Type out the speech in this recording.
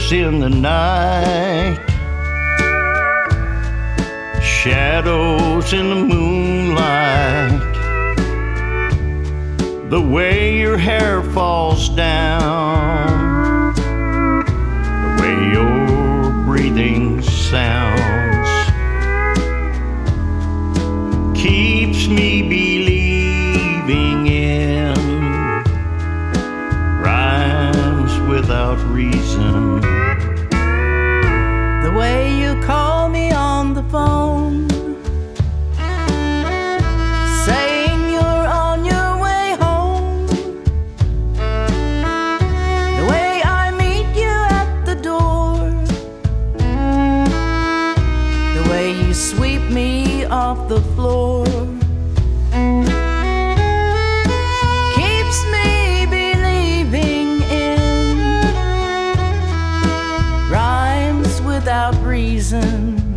whispers in the night, shadows in the moonlight, the way your hair falls down, the way your breathing sounds, keeps me believing in rhymes without reason. The way you call me on the phone, saying you're on your way home, the way I meet you at the door, the way you sweep me off the floor, keeps me believing in rhymes without reason.